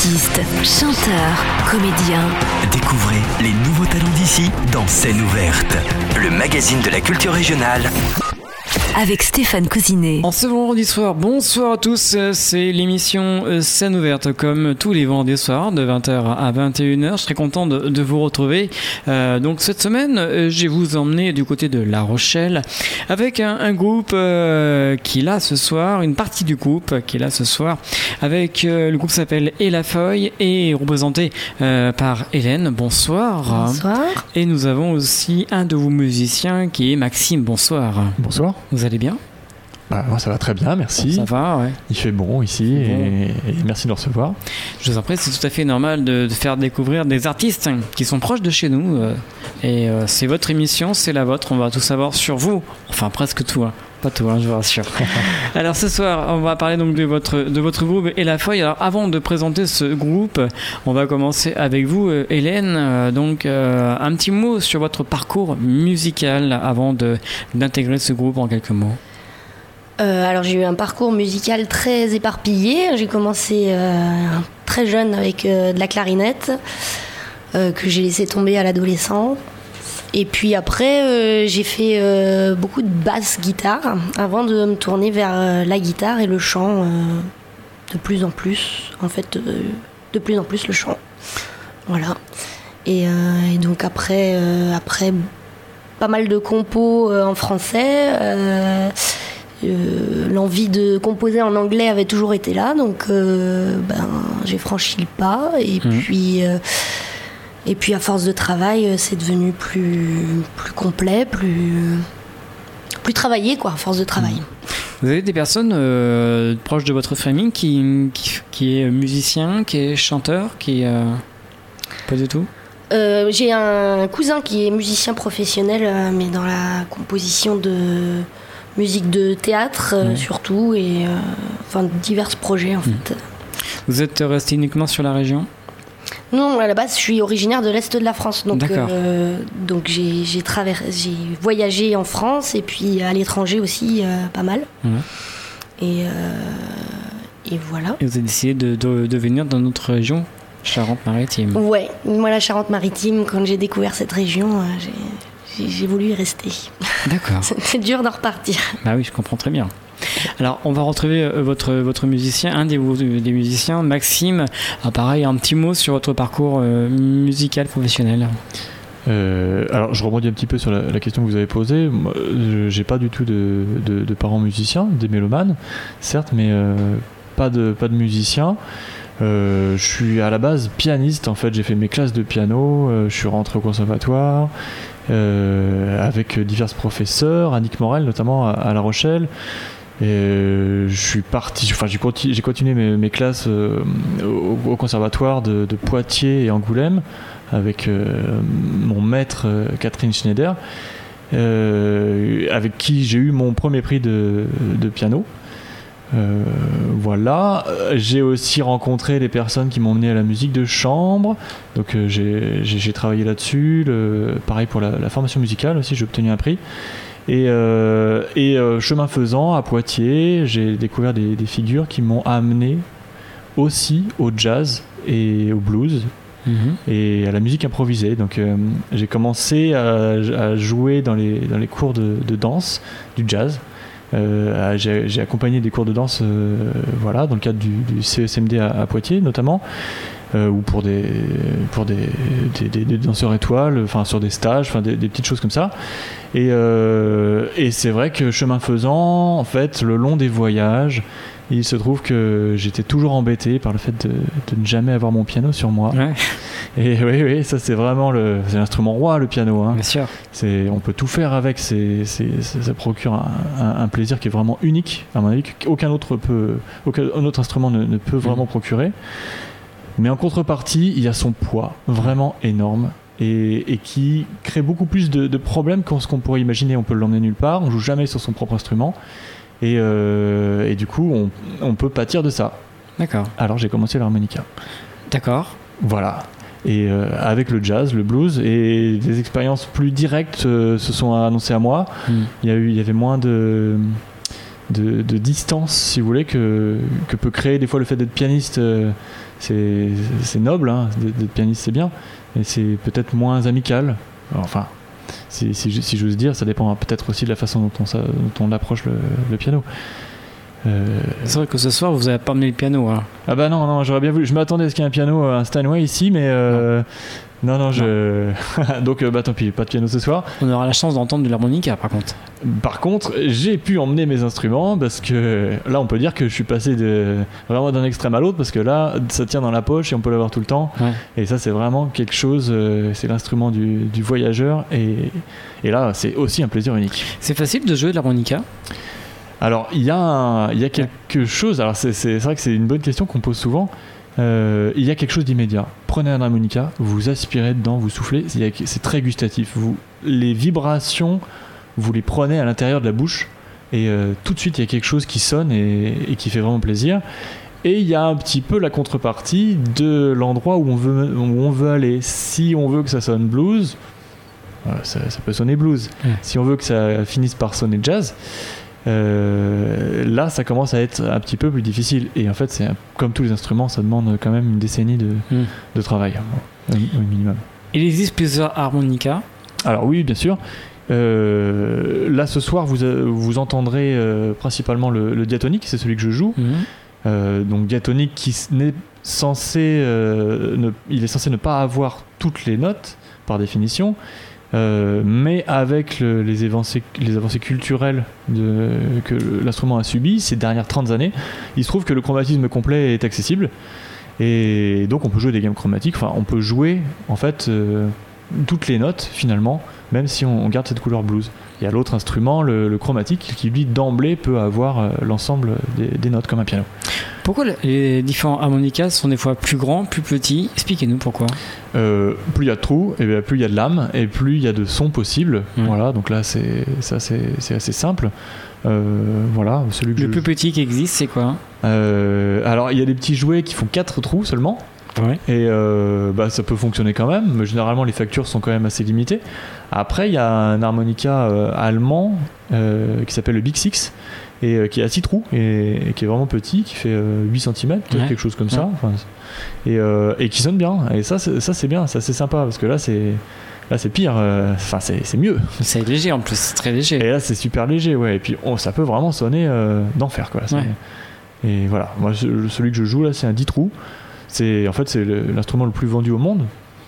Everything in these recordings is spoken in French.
Artistes, chanteurs, comédiens. Découvrez les nouveaux talents d'ici dans Scène ouverte, le magazine de la culture régionale. Avec Stéphane Cousinet. En ce vendredi soir, bonsoir à tous, c'est l'émission Scène ouverte comme tous les vendredis soirs de 20h à 21h. Je serais content de vous retrouver. Donc cette semaine, je vais vous emmener du côté de La Rochelle avec un groupe qui est là ce soir, une partie du groupe qui est là ce soir avec le groupe s'appelle Et la Feuille et est représenté par Hélène. Bonsoir. Bonsoir. Et nous avons aussi un de vos musiciens qui est Maxime. Bonsoir. Bonsoir. Vous allez bien ? Moi ça va très bien, merci. Ça va, ouais. Il fait bon ici et merci de nous recevoir. Je vous en prie, c'est tout à fait normal de faire découvrir des artistes qui sont proches de chez nous. Et c'est votre émission, c'est la vôtre, on va tout savoir sur vous. Enfin, presque tout, hein. Pas tout, hein, je vous rassure. Alors ce soir, on va parler donc de votre groupe Et la Feuille. Alors avant de présenter ce groupe, on va commencer avec vous, Hélène. Donc un petit mot sur votre parcours musical avant d'intégrer ce groupe en quelques mots. Alors j'ai eu un parcours musical très éparpillé. J'ai commencé très jeune avec de la clarinette que j'ai laissé tomber à l'adolescence. Et puis après, j'ai fait beaucoup de basse-guitare avant de me tourner vers la guitare et le chant de plus en plus. En fait, de plus en plus le chant. Voilà. Et donc après pas mal de compos en français, l'envie de composer en anglais avait toujours été là. Donc j'ai franchi le pas. Et puis à force de travail, c'est devenu plus complet, plus travaillé, quoi, à force de travail. Vous avez des personnes proches de votre famille qui est musicien, qui est chanteur, pas du tout? J'ai un cousin qui est musicien professionnel, mais dans la composition de musique de théâtre surtout, et divers projets en fait. Vous êtes resté uniquement sur la région ? Non, à la base, je suis originaire de l'Est de la France. Donc j'ai voyagé en France et puis à l'étranger aussi, pas mal. Et voilà. Et vous avez décidé de venir dans notre région, Charente-Maritime. Ouais, moi la Charente-Maritime, quand j'ai découvert cette région, j'ai voulu y rester. D'accord. C'est dur d'en repartir. Bah oui, je comprends très bien. Alors, on va retrouver votre musicien, un des musiciens, Maxime. Pareil, un petit mot sur votre parcours musical professionnel. Alors, je rebondis un petit peu sur la question que vous avez posée. Moi, j'ai pas du tout de parents musiciens, des mélomanes, certes, mais pas de musiciens. Je suis à la base pianiste. En fait, j'ai fait mes classes de piano. Je suis rentré au conservatoire avec divers professeurs, Annick Morel notamment à La Rochelle. Et je suis parti, j'ai continué mes classes au conservatoire de Poitiers et Angoulême avec mon maître Catherine Schneider, avec qui j'ai eu mon premier prix de piano. Voilà. J'ai aussi rencontré les personnes qui m'ont mené à la musique de chambre, donc j'ai travaillé là-dessus. Pareil pour la formation musicale aussi, j'ai obtenu un prix. Et chemin faisant, à Poitiers, j'ai découvert des figures qui m'ont amené aussi au jazz et au blues et à la musique improvisée. Donc j'ai commencé à jouer dans les cours de danse du jazz. J'ai accompagné des cours de danse dans le cadre du CESMD à Poitiers notamment, ou pour des danseurs étoiles, sur des stages, des petites choses comme ça. Et c'est vrai que chemin faisant, en fait, le long des voyages, il se trouve que j'étais toujours embêté par le fait de ne jamais avoir mon piano sur moi. Ouais. Et oui, ça c'est vraiment c'est l'instrument roi, le piano. Hein. Bien sûr. On peut tout faire avec. Ça procure un plaisir qui est vraiment unique, à mon avis, qu'aucun autre instrument ne peut vraiment procurer. Mais en contrepartie, il y a son poids vraiment énorme. Et qui crée beaucoup plus de problèmes que ce qu'on pourrait imaginer. On peut l'emmener nulle part, on joue jamais sur son propre instrument, et du coup on peut pâtir de ça. D'accord. Alors j'ai commencé l'harmonica. D'accord. Voilà. Et avec le jazz, le blues, et des expériences plus directes se sont annoncées à moi. Il y avait moins de de distance, si vous voulez, que peut créer des fois le fait d'être pianiste. C'est noble, hein, d'être pianiste, c'est bien, mais c'est peut-être moins amical. Enfin, si j'ose dire, ça dépend peut-être aussi de la façon dont on approche le piano. C'est vrai que ce soir, vous n'avez pas amené le piano. Hein. Ah bah non, j'aurais bien voulu. Je m'attendais à ce qu'il y ait un piano, un Steinway ici, mais non. Donc tant pis, pas de piano ce soir. On aura la chance d'entendre de l'harmonica, par contre. Par contre, j'ai pu emmener mes instruments parce que là, on peut dire que je suis passé vraiment d'un extrême à l'autre parce que là, ça tient dans la poche et on peut l'avoir tout le temps. Ouais. Et ça, c'est vraiment quelque chose. C'est l'instrument du voyageur et là, c'est aussi un plaisir unique. C'est facile de jouer de l'harmonica ? Alors, il y a quelque chose. Alors, c'est vrai que c'est une bonne question qu'on pose souvent. Il y a quelque chose d'immédiat. Prenez un harmonica, vous aspirez dedans, vous soufflez. C'est très gustatif. Les vibrations, vous les prenez à l'intérieur de la bouche et tout de suite, il y a quelque chose qui sonne et qui fait vraiment plaisir. Et il y a un petit peu la contrepartie de l'endroit où on veut aller. Si on veut que ça sonne blues, ça peut sonner blues. Si on veut que ça finisse par sonner jazz, là ça commence à être un petit peu plus difficile et en fait comme tous les instruments, ça demande quand même une décennie de travail au minimum. Il existe plusieurs harmonicas. Alors oui, bien sûr. Là ce soir vous entendrez principalement le diatonique, c'est celui que je joue. Donc diatonique qui est censé il est censé ne pas avoir toutes les notes par définition. Mais avec les avancées culturelles que l'instrument a subies ces dernières 30 années, il se trouve que le chromatisme complet est accessible et donc on peut jouer des gammes chromatiques, on peut jouer en fait toutes les notes finalement, même si on garde cette couleur blues. Il y a l'autre instrument, le chromatique, qui lui d'emblée peut avoir l'ensemble des notes comme un piano. Pourquoi les différents harmonicas sont des fois plus grands, plus petits ? Expliquez-nous pourquoi. Plus il y a de trous, et bien plus il y a de lames, et plus il y a de sons possibles. Voilà, donc là c'est assez simple. Voilà, celui que le plus petit qui existe, c'est quoi ? Alors il y a des petits jouets qui font 4 trous seulement. Ouais. Et ça peut fonctionner quand même, mais généralement les factures sont quand même assez limitées. Après, il y a un harmonica allemand qui s'appelle le Big Six et qui est à 6 trous et qui est vraiment petit, qui fait 8 cm, peut-être quelque chose comme ça. Et qui sonne bien. Et ça c'est bien, ça c'est sympa parce que là c'est pire, c'est mieux. C'est léger en plus, c'est très léger. Et là c'est super léger, ouais. Et puis ça peut vraiment sonner d'enfer, quoi. Et voilà, moi celui que je joue là, c'est un 10 trous. C'est l'instrument le plus vendu au monde.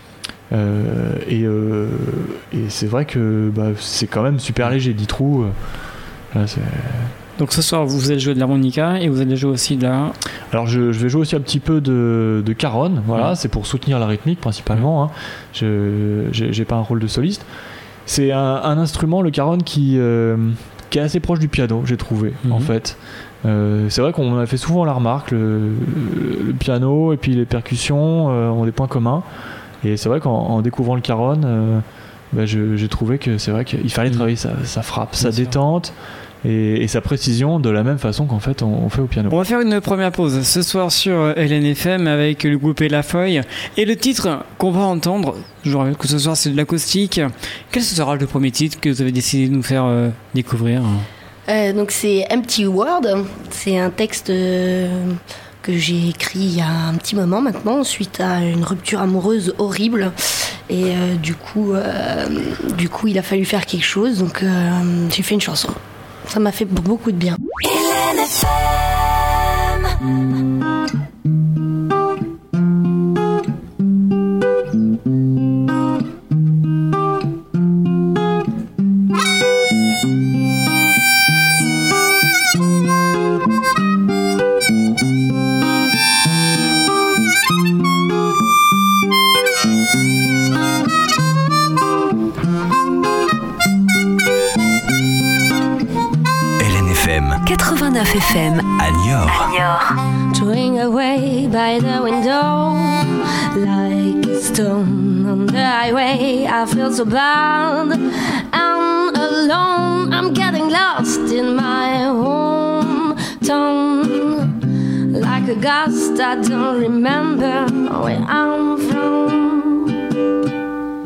Et c'est vrai que c'est quand même super léger, 10 trous. Là, donc ce soir, vous allez jouer de l'harmonica et vous allez jouer aussi de la... Alors je vais jouer aussi un petit peu de caronne, voilà, c'est pour soutenir la rythmique principalement. Hein. J'ai pas un rôle de soliste. C'est un instrument, le caronne, qui est assez proche du piano, j'ai trouvé, en fait. C'est vrai qu'on a fait souvent la remarque, le piano et puis les percussions ont des points communs. Et c'est vrai qu'en découvrant le caronne, j'ai trouvé que c'est vrai qu'il fallait travailler sa frappe, sa détente et sa précision de la même façon qu'en fait on fait au piano. On va faire une première pause ce soir sur LNFM avec le groupe La Feuille. Et le titre qu'on va entendre, je vous rappelle que ce soir c'est de l'acoustique. Quel sera le premier titre que vous avez décidé de nous faire découvrir ? Donc c'est Empty World, c'est un texte que j'ai écrit il y a un petit moment maintenant, suite à une rupture amoureuse horrible. Et du coup, il a fallu faire quelque chose, donc j'ai fait une chanson. Ça m'a fait beaucoup de bien. LNFM 89 FM à Niort. Drawing away by the window like a stone on the highway. I feel so bad and alone. I'm getting lost in my hometown, like a ghost. I don't remember where I'm from,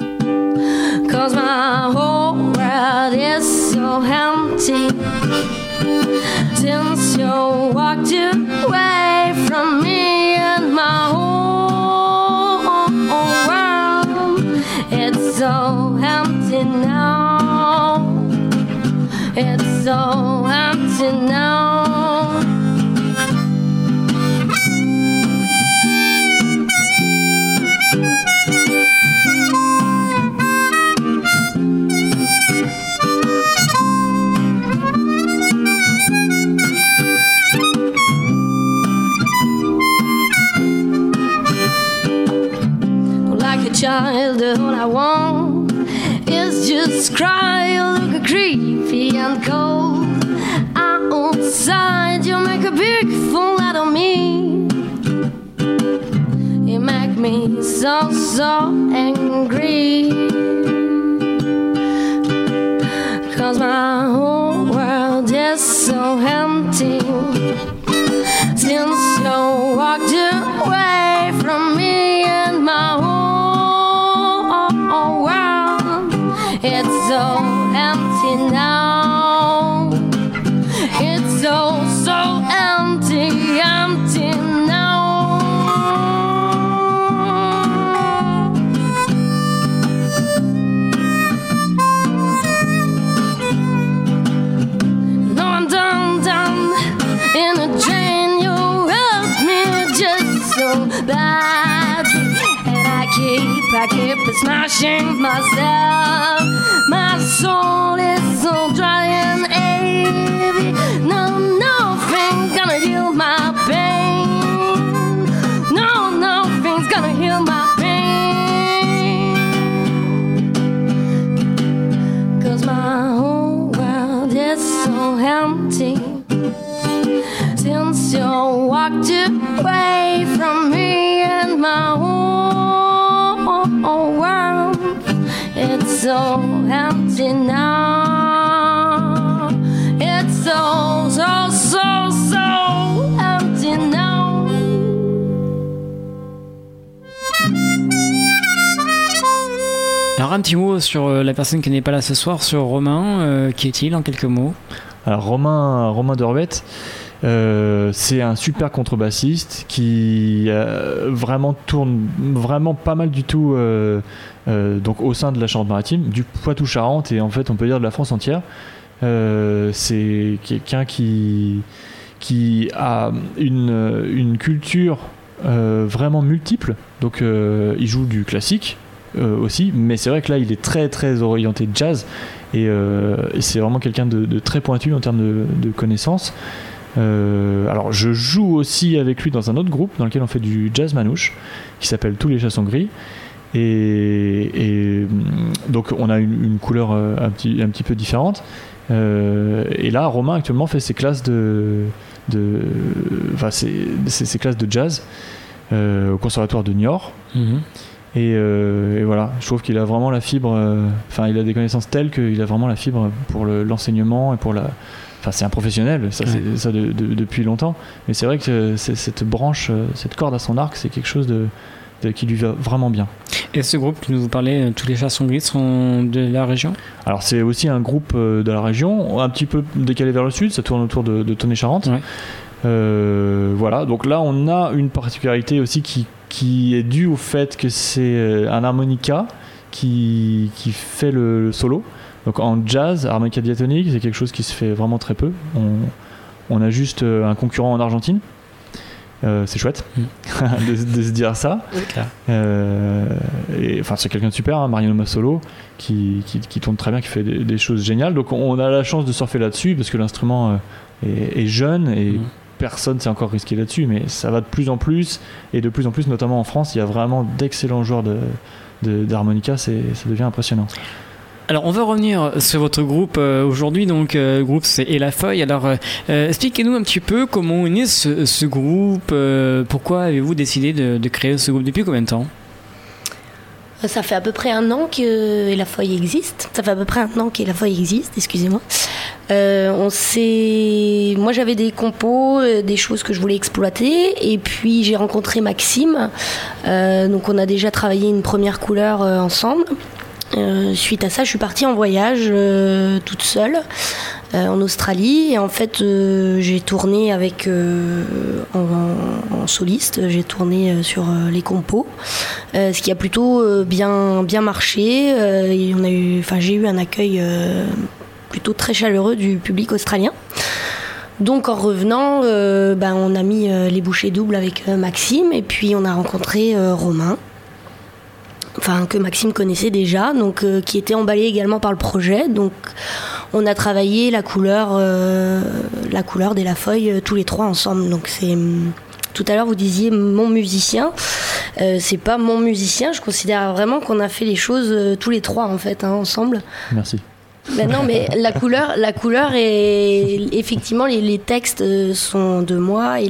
'cause my whole world is so empty. Since you walked away from me and my whole world, it's so empty now. It's so empty now. Child, all I want is just cry. You look creepy and cold outside. You make a big fool out of me. You make me so angry. 'Cause my whole world is so empty. Since you walked away from me and my whole world, it's so empty now. It's so empty, empty now. No, I'm done in a drain. You hurt me just so bad, and I keep smashing myself. My soul is so dry and heavy. Nothing's gonna heal my pain. No, nothing's gonna heal my pain. 'Cause my whole world is so empty. Since you walked away from me and my whole world, it's so empty now. It's so empty now. Alors un petit mot sur la personne qui n'est pas là ce soir, sur Romain. Qui est-il en quelques mots? Alors Romain Dorvet, c'est un super contrebassiste qui vraiment tourne vraiment pas mal du tout donc au sein de la Charente-Maritime, du Poitou-Charentes et en fait on peut dire de la France entière. C'est quelqu'un qui a une culture vraiment multiple, donc il joue du classique aussi, mais c'est vrai que là il est très très orienté jazz et c'est vraiment quelqu'un de très pointu en termes de connaissances. Alors je joue aussi avec lui dans un autre groupe dans lequel on fait du jazz manouche qui s'appelle Tous les chats sont gris et donc on a une couleur un petit peu différente et là Romain actuellement fait ses classes ses classes de jazz au conservatoire de Niort. Et voilà, je trouve qu'il a vraiment la fibre, il a des connaissances telles qu'il a vraiment la fibre pour l'enseignement et pour la... Enfin, c'est un professionnel, ça, ouais. C'est ça depuis longtemps. Mais c'est vrai que cette branche, cette corde à son arc, c'est quelque chose qui lui va vraiment bien. Et ce groupe que vous parlez, Tous les chats sont gris, sont de la région? Alors, c'est aussi un groupe de la région, un petit peu décalé vers le sud, ça tourne autour de Tonnet-Charente. Ouais. Voilà, donc là, on a une particularité aussi qui est due au fait que c'est un harmonica qui fait le solo. Donc en jazz, harmonica diatonique, c'est quelque chose qui se fait vraiment très peu. On a juste un concurrent en Argentine. C'est chouette de se dire ça. C'est quelqu'un de super, hein, Mariano Massolo, qui tourne très bien, qui fait des choses géniales. Donc on a la chance de surfer là-dessus parce que l'instrument est jeune et personne s'est encore risqué là-dessus, mais ça va de plus en plus, et de plus en plus, notamment en France, il y a vraiment d'excellents joueurs d'harmonica, ça devient impressionnant. Alors on va revenir sur votre groupe aujourd'hui, donc le groupe c'est Et la Feuille. Alors expliquez-nous un petit peu comment est né ce groupe, pourquoi avez-vous décidé de créer ce groupe, depuis combien de temps? Ça fait à peu près un an que La Feuille existe. Excusez-moi. Moi j'avais des compos, des choses que je voulais exploiter, et puis j'ai rencontré Maxime. Donc on a déjà travaillé une première couleur ensemble. Suite à ça, je suis partie en voyage toute seule. en Australie. Et en fait, j'ai tourné avec en soliste, j'ai tourné sur les compos, ce qui a plutôt bien marché. Et j'ai eu un accueil plutôt très chaleureux du public australien. Donc en revenant, on a mis les bouchées doubles avec Maxime, et puis on a rencontré Romain, que Maxime connaissait déjà, donc qui était emballé également par le projet. Donc on a travaillé la couleur des La Feuille tous les trois ensemble. Donc c'est tout à l'heure vous disiez mon musicien, c'est pas mon musicien. Je considère vraiment qu'on a fait les choses tous les trois en fait ensemble. Merci. Ben non, mais la couleur est effectivement les textes sont de moi, et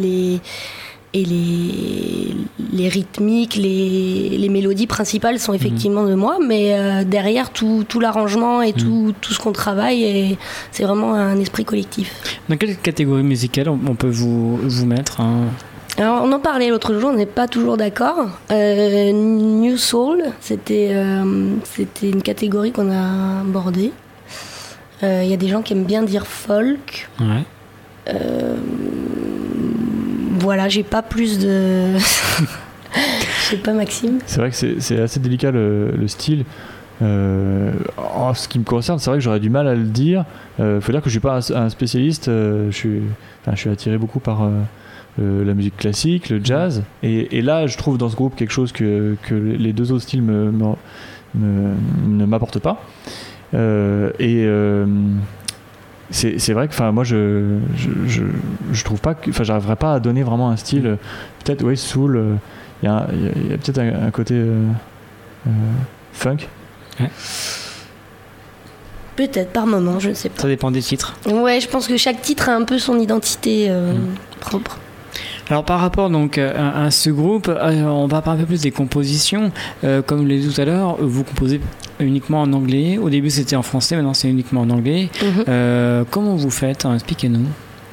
les rythmiques, les mélodies principales sont effectivement de moi, mais derrière tout l'arrangement et tout ce qu'on travaille, c'est vraiment un esprit collectif. Dans quelle catégorie musicale on peut vous mettre Alors, on en parlait l'autre jour, on n'est pas toujours d'accord. New Soul, c'était une catégorie qu'on a abordée. Y a des gens qui aiment bien dire folk. Ouais. Voilà, j'ai pas plus de... Je sais pas, Maxime. C'est vrai que c'est assez délicat le style. En ce qui me concerne, c'est vrai que j'aurais du mal à le dire. Faut dire que je suis pas un spécialiste. Je suis attiré beaucoup par la musique classique, le jazz. Et là, je trouve dans ce groupe quelque chose que les deux autres styles ne m'apportent pas. C'est vrai que moi je trouve pas que j'arriverai pas à donner vraiment un style. Peut-être soul, il y a peut-être un côté funk. Ouais. Peut-être par moment, je ne sais pas. Ça dépend des titres. Ouais, je pense que chaque titre a un peu son identité propre. Alors par rapport donc à ce groupe, on va parler un peu plus des compositions. Comme je l'ai dit tout à l'heure, vous composez uniquement en anglais. Au début c'était en français, maintenant c'est uniquement en anglais. Comment vous faites ? Expliquez-nous.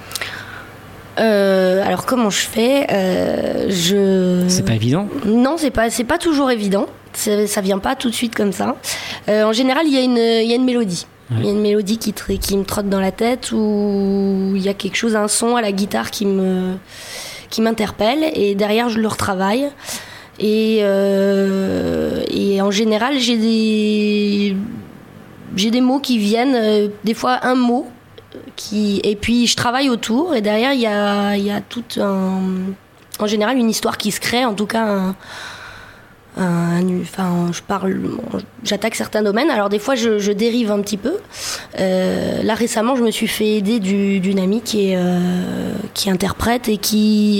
Alors comment je fais C'est pas évident. Non, c'est pas toujours évident. Ça vient pas tout de suite comme ça. En général, il y a une mélodie. Il y a une mélodie qui me trotte dans la tête, ou il y a quelque chose, un son à la guitare qui m'interpelle, et derrière je le retravaille. Et en général, j'ai des mots qui viennent, des fois un mot, et puis je travaille autour, et derrière il y a en général une histoire qui se crée, en tout cas j'attaque certains domaines. Alors des fois je dérive un petit peu. Là récemment je me suis fait aider d'une amie qui interprète et qui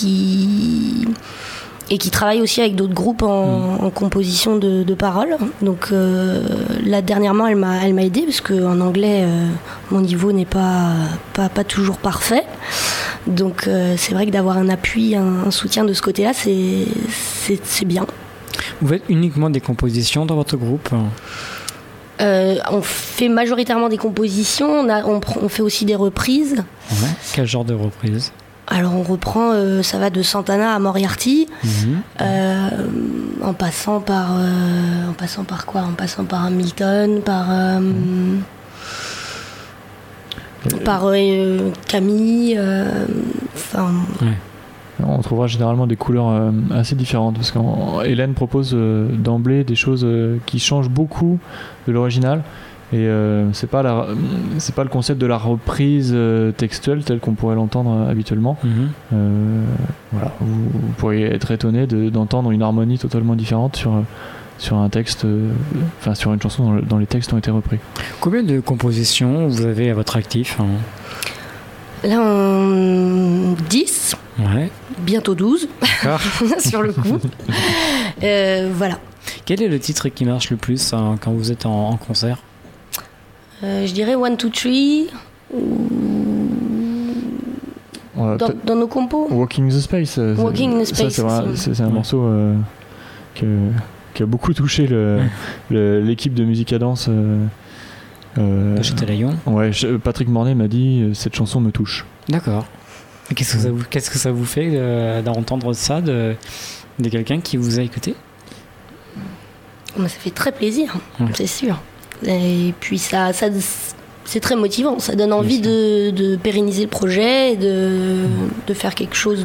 travaille aussi avec d'autres groupes en composition de paroles. Donc là dernièrement elle m'a aidée, parce qu'en anglais mon niveau n'est pas toujours parfait. Donc c'est vrai que d'avoir un appui, un soutien de ce côté-là, c'est bien. Vous faites uniquement des compositions dans votre groupe ? On fait majoritairement des compositions, on fait aussi des reprises. Ouais. Quel genre de reprise ? Alors on reprend, ça va de Santana à Moriarty, en passant par quoi ? En passant par Hamilton, par Camille, Ouais. On trouvera généralement des couleurs assez différentes, parce qu'Hélène propose d'emblée des choses qui changent beaucoup de l'original, et c'est pas le concept de la reprise textuelle telle qu'on pourrait l'entendre habituellement. Voilà, vous pourriez être étonné d'entendre une harmonie totalement différente sur un texte, sur une chanson dont les textes ont été repris. Combien de compositions vous avez à votre actif ? Là, 10. Ouais. Bientôt 12. D'accord. Sur le coup. Voilà. Quel est le titre qui marche le plus quand vous êtes en concert ? Je dirais 1, 2, 3. Dans nos compos. Walking the Space. Walking in the Space. C'est un morceau qui a beaucoup touché l'équipe de musique à danse. De chez Talayon. Ouais, Patrick Mornay m'a dit cette chanson me touche. D'accord. Et qu'est-ce que ça vous fait d'entendre ça de quelqu'un qui vous a écouté ? Ça fait très plaisir, c'est sûr. Et puis ça c'est très motivant. Ça donne envie de pérenniser le projet et de faire quelque chose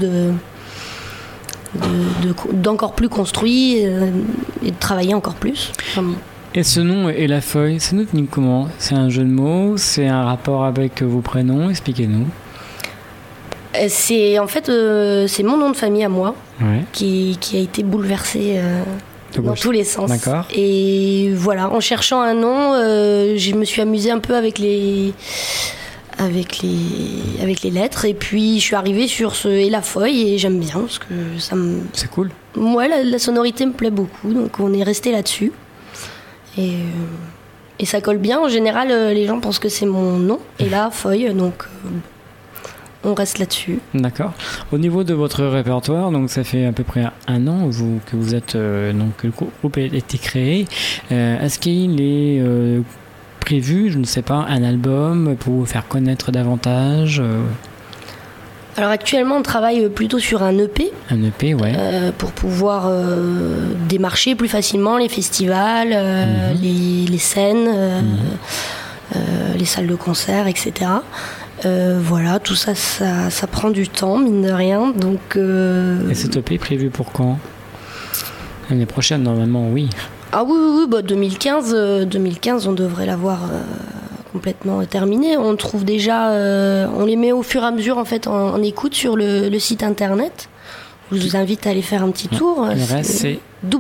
d'encore plus construit et de travailler encore plus. Et ce nom et la feuille, c'est devenu comment? C'est un jeu de mots? C'est un rapport avec vos prénoms? Expliquez-nous. C'est c'est mon nom de famille à moi qui a été bouleversé dans tous les sens. D'accord. Et voilà, en cherchant un nom, je me suis amusée un peu avec les lettres, et puis je suis arrivée sur ce et la feuille, et j'aime bien parce que c'est cool. Ouais, la sonorité me plaît beaucoup, donc on est resté là-dessus. Et ça colle bien. En général, les gens pensent que c'est mon nom et la feuille, donc on reste là-dessus. D'accord. Au niveau de votre répertoire, donc ça fait à peu près un an que vous êtes donc que le groupe a été créé. Est-ce qu'il est prévu, je ne sais pas, un album pour vous faire connaître davantage? Alors actuellement, on travaille plutôt sur un EP. Un EP, ouais. Pour pouvoir démarcher plus facilement les festivals, les scènes, les salles de concert, etc. Voilà, tout ça, ça prend du temps, mine de rien. Donc, Et cet EP est prévu pour quand? L'année prochaine, normalement, oui. Ah oui, 2015, on devrait l'avoir complètement terminé. On trouve déjà, on les met au fur et à mesure en fait en écoute sur le site internet. Je vous invite à aller faire un petit tour. C'est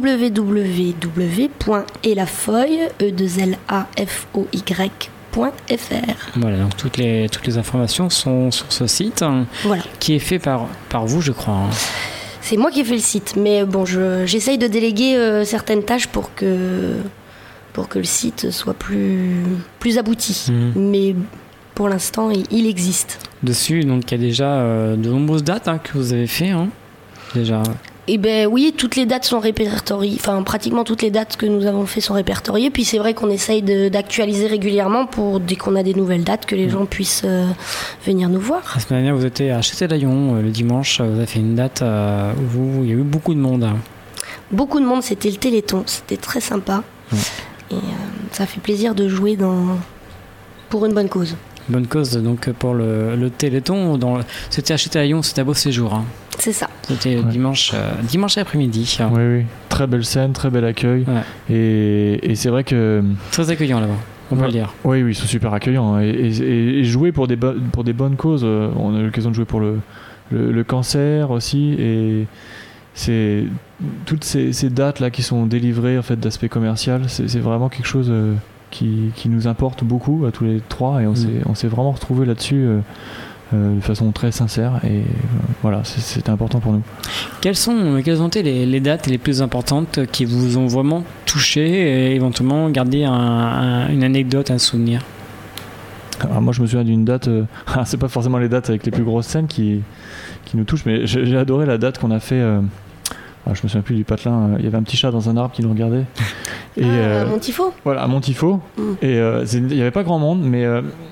www.elafoy.fr. Voilà, donc toutes les informations sont sur ce site, voilà, qui est fait par vous, je crois. C'est moi qui ai fait le site, mais bon, j'essaye de déléguer certaines tâches pour que le site soit plus abouti. Mais pour l'instant, il existe. Dessus, donc il y a déjà de nombreuses dates que vous avez fait, déjà. Eh ben oui, toutes les dates sont répertoriées. Enfin, pratiquement toutes les dates que nous avons fait sont répertoriées. Puis c'est vrai qu'on essaye d'actualiser régulièrement pour, dès qu'on a des nouvelles dates, que les gens puissent venir nous voir. La semaine dernière, vous étiez à Châtelaillon le dimanche. Vous avez fait une date où il y a eu beaucoup de monde. Beaucoup de monde, c'était le Téléthon. C'était très sympa. Et ça fait plaisir de jouer pour une bonne cause. Bonne cause, donc pour le Téléthon. C'était à Châtelaillon, c'était à Beau Séjour. C'est ça. C'était dimanche après-midi. Oui. Très belle scène, très bel accueil. Ouais. Et c'est vrai que... Très accueillant là-bas, on peut le dire. Oui, ils sont super accueillants. Et jouer pour des bonnes causes. On a eu l'occasion de jouer pour le cancer aussi. Et c'est toutes ces dates-là qui sont délivrées en fait, d'aspect commercial, c'est vraiment quelque chose qui nous importe beaucoup à tous les trois. Et on s'est vraiment retrouvés là-dessus de façon très sincère, et voilà, c'était important pour nous. Quelles ont été les dates les plus importantes qui vous ont vraiment touché et éventuellement gardé une anecdote, un souvenir? Alors moi je me souviens d'une date, c'est pas forcément les dates avec les plus grosses scènes qui nous touchent, mais j'ai adoré la date qu'on a fait, je me souviens plus du patelin, il y avait un petit chat dans un arbre qui nous regardait. Et, à Montifaux. Voilà, à Montifaux. Et il n'y avait pas grand monde, mais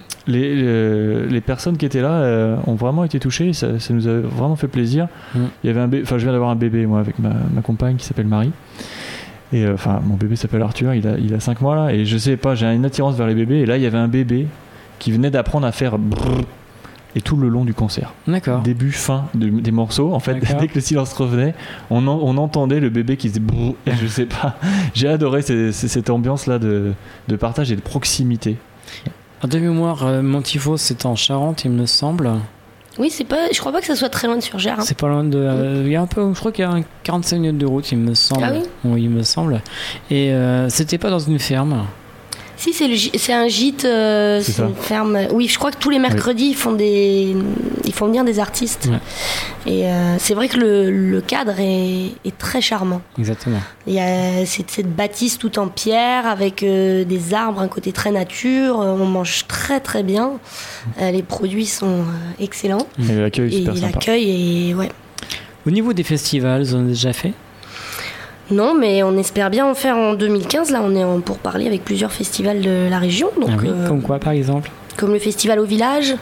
les personnes qui étaient là ont vraiment été touchées, ça nous a vraiment fait plaisir. Il y avait je viens d'avoir un bébé moi avec ma compagne qui s'appelle Marie. Et mon bébé s'appelle Arthur, il a 5 mois là, et je sais pas, j'ai une attirance vers les bébés, et là il y avait un bébé qui venait d'apprendre à faire brrr, et tout le long du concert. D'accord. Début, fin des morceaux, en fait, dès que le silence revenait, on entendait le bébé qui faisait brrr, et je sais pas, j'ai adoré cette ambiance là de partage et de proximité. De mémoire, Montifaux, c'est en Charente, il me semble. Oui, je crois pas que ça soit très loin de Surgères. C'est pas loin de. Il y a un peu, je crois qu'il y a 45 minutes de route, il me semble. Ah oui. Oui, il me semble. Et c'était pas dans une ferme. Si, c'est un gîte, c'est une ferme. Oui, je crois que tous les mercredis, ils font venir des artistes. Ouais. Et c'est vrai que le cadre est très charmant. Exactement. Il y a cette bâtisse toute en pierre avec des arbres, un côté très nature. On mange très très bien. Les produits sont excellents. Et l'accueil est super sympa. L'accueil est, ouais. Au niveau des festivals, vous en avez déjà fait ? Non, mais on espère bien en faire en 2015. Là, on est pour parler avec plusieurs festivals de la région. Donc, comme quoi, par exemple ? Comme le festival au village.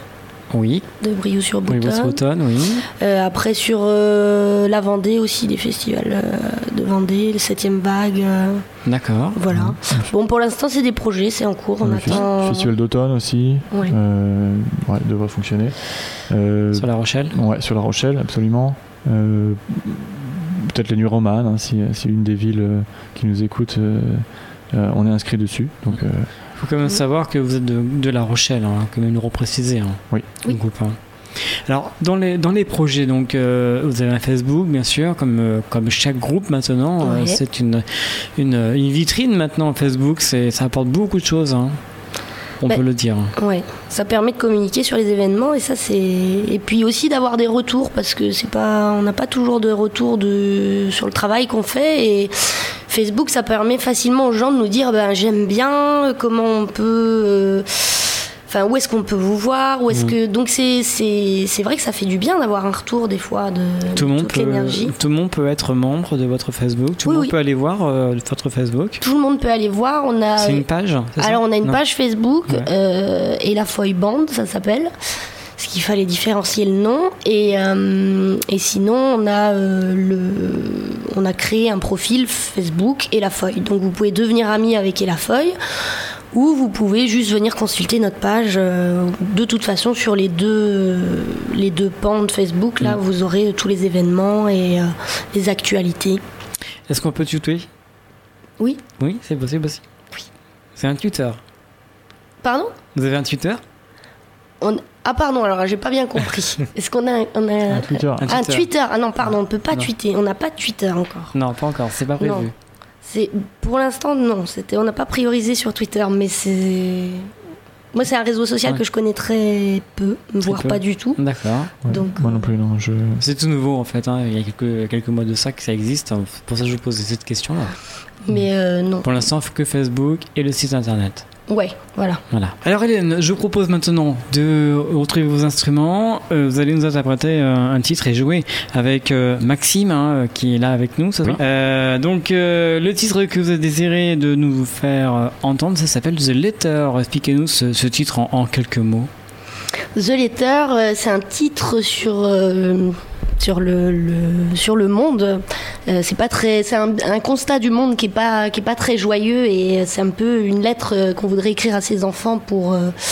Oui. de Briouze-sur-Boutonne. Oui. Après sur la Vendée aussi, des festivals de Vendée, le 7e vague. D'accord. Voilà. Bon, pour l'instant, c'est des projets, c'est en cours. On Le attend. Festival d'automne aussi. Ouais. Devrait fonctionner. Sur La Rochelle. Ouais, sur La Rochelle, absolument. Peut-être les Nuits Romanes, hein, si une des villes qui nous écoute, on est inscrit dessus. Donc, faut quand même savoir que vous êtes de La Rochelle, hein, quand même nous repréciser. Hein, oui. Le groupe, hein. Alors, dans les projets, donc, vous avez un Facebook, bien sûr, comme chaque groupe maintenant. Ouais. C'est une vitrine maintenant, Facebook. Ça apporte beaucoup de choses, hein, on peut le dire. Ouais, ça permet de communiquer sur les événements et ça et puis aussi d'avoir des retours parce que on n'a pas toujours de retours sur le travail qu'on fait et Facebook ça permet facilement aux gens de nous dire j'aime bien, comment on peut où est-ce qu'on peut vous voir, où est-ce que donc c'est vrai que ça fait du bien d'avoir un retour des fois de toute l'énergie. Tout le monde peut être membre de votre Facebook, tout le monde peut aller voir votre Facebook. Tout le monde peut aller voir, c'est une page, c'est ça ? Alors on a une page Facebook et la Foy Band, ça s'appelle. Ce qu'il fallait différencier le nom et sinon on a créé un profil Facebook et la Foy. Donc vous pouvez devenir ami avec la Foy. Ou vous pouvez juste venir consulter notre page. De toute façon, sur les deux pans de Facebook, là, vous aurez tous les événements et les actualités. Est-ce qu'on peut tutoyer ? Oui. Oui, c'est possible aussi. Oui. C'est un tuteur. Pardon ? Vous avez un tuteur ? Ah pardon, alors j'ai pas bien compris. Est-ce qu'on a un Twitter. Un Twitter. Ah non, pardon, on ne peut pas tweeter. On n'a pas de Twitter encore. Non, pas encore, c'est pas prévu. Non. Pour l'instant, non. On n'a pas priorisé sur Twitter, mais moi, c'est un réseau social que je connais très peu, voire pas du tout. D'accord. Ouais, donc, moi non plus, non. C'est tout nouveau, en fait. Hein. Il y a quelques mois de ça que ça existe. C'est pour ça que je vous posais cette question-là. Mais non. Pour l'instant, que Facebook et le site internet. Ouais, voilà. Alors Hélène, je vous propose maintenant de retrouver vos instruments. Vous allez nous interpréter un titre et jouer avec Maxime, qui est là avec nous. Oui. Donc le titre que vous avez désiré de nous faire entendre, ça s'appelle The Letter. Expliquez-nous ce titre en quelques mots. The Letter, c'est un titre sur le monde. C'est un constat du monde qui est pas très joyeux et c'est un peu une lettre qu'on voudrait écrire à ses enfants pour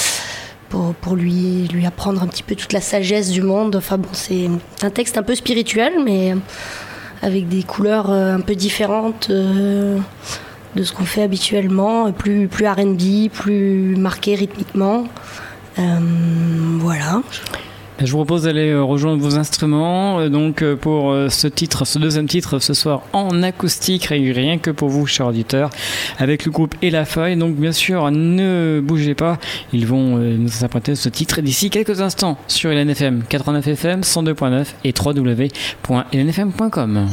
lui apprendre un petit peu toute la sagesse du monde. Enfin bon, c'est un texte un peu spirituel mais avec des couleurs un peu différentes de ce qu'on fait habituellement, plus R&B, plus marqué rythmiquement. Voilà. Je vous propose d'aller rejoindre vos instruments donc pour ce deuxième titre ce soir en acoustique, rien que pour vous chers auditeurs, avec le groupe Et la Feuille. Donc bien sûr ne bougez pas, ils vont nous interpréter ce titre d'ici quelques instants sur LNFM 89 FM 102.9 et www.lnfm.com.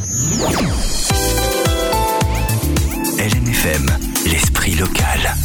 LNFM, l'esprit local.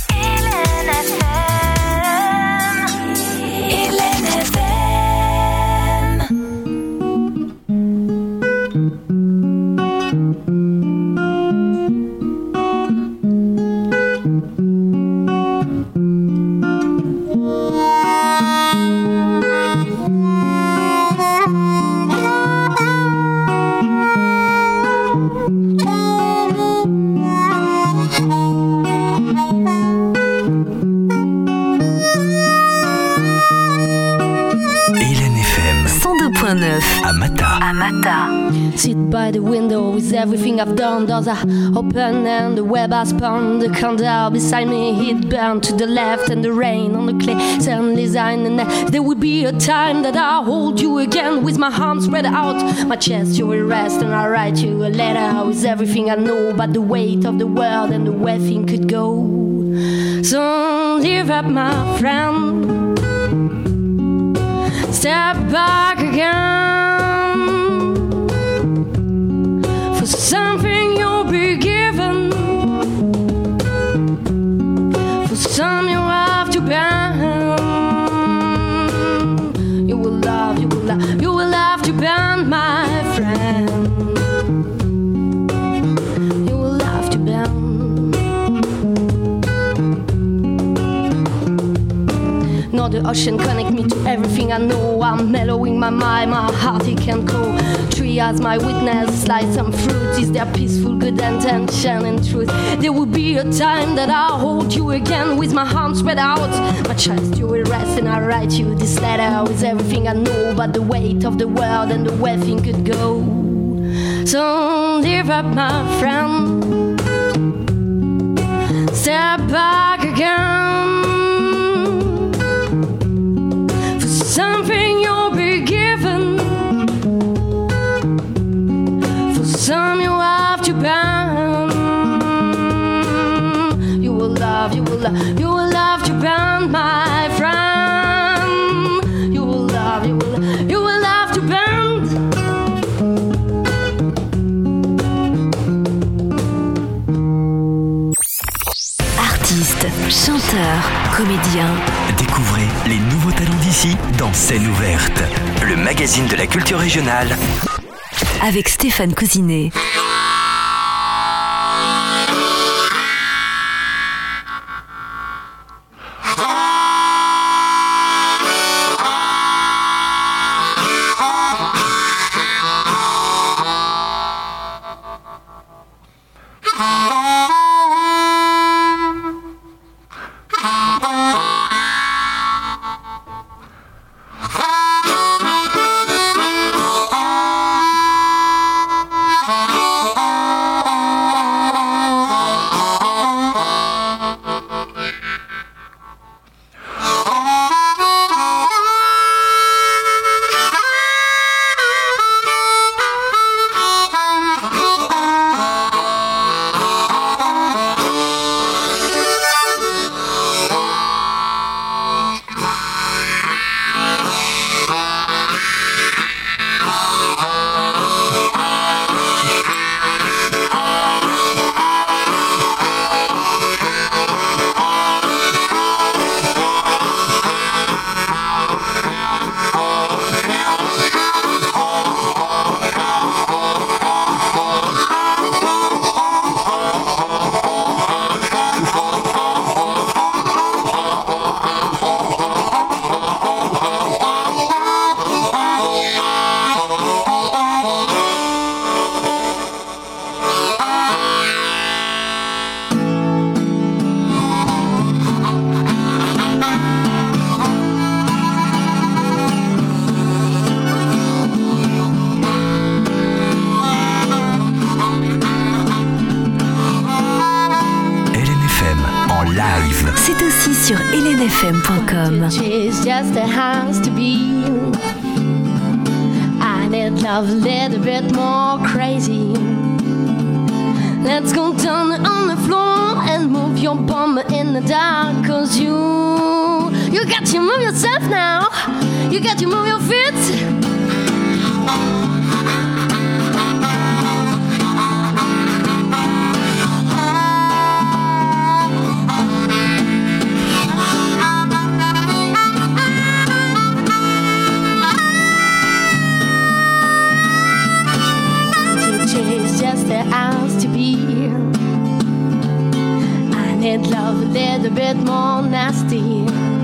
Amata. Sit by the window with everything I've done. Doors are open and the web has spun. The candle beside me, it burned to the left. And the rain on the clay, suddenly sign. And there will be a time that I'll hold you again with my arms spread out. My chest, you will rest and I'll write you a letter with everything I know about the weight of the world and the way things could go. So live up, my friend. Step back again. For something you'll be given. For some you have to bend. You will love, you will love, you will have to bend, my friend. You will have to bend. Not the ocean connect me to everything I know. I'm mellowing my mind, my heart it can go. Tree as my witness, slice some fruit. Is there peaceful, good intention and truth? There will be a time that I'll hold you again with my arms spread out. My chest you will rest and I'll write you this letter with everything I know about the weight of the world and the way things could go. So live up, my friend. Step back again. For something you'll be given. For some you have to bend. You will love, you will love, you will love to bend, my friend. You will love, you will love, you will love to bend. Artistes, chanteurs, comédiens. Découvrez les nouveaux talents d'ici dans Scène ouverte, le magazine de la culture régionale. Avec Stéphane Cousinet. C'est aussi sur LNFM.com. It's just a house to be. I need love a little bit more crazy. Let's go down on the floor and move your bum in the dark. Cause you got to move yourself now. You got to move your feet. House to be. I need love a little bit more nasty.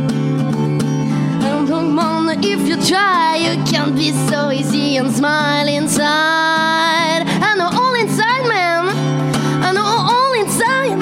And don't wonder if you try, you can't be so easy and smile inside. I know all inside, man. I know all inside.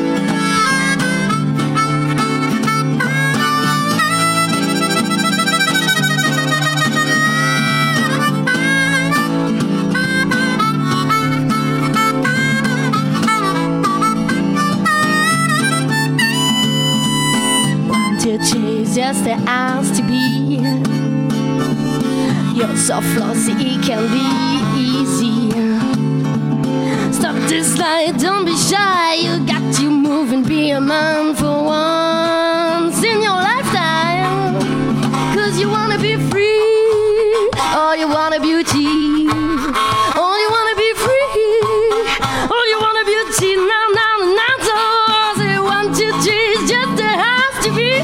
Chase just the house to be. You're so flossy, it can be easy. Stop this lie, don't be shy. You got to move and be a man for once in your lifetime. Cause you wanna be free, or you wanna beauty, or you wanna be free, or you wanna beauty. Now, now, now, so say 1, 2, 3, it's just the house to be.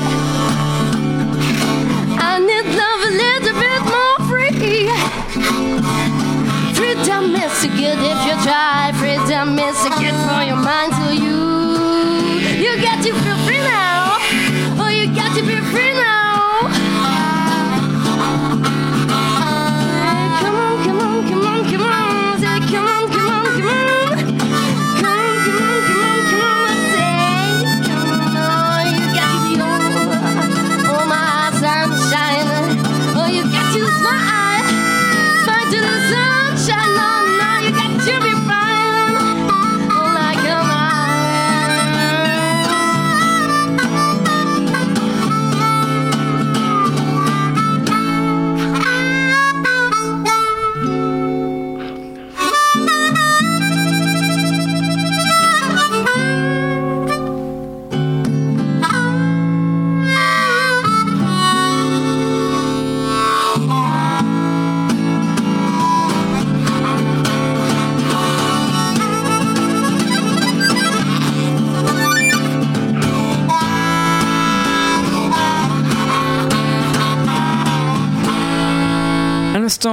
I need love a little bit more free. Freedom is so good if you try. Freedom is so good for your mind. So you get to feel free now.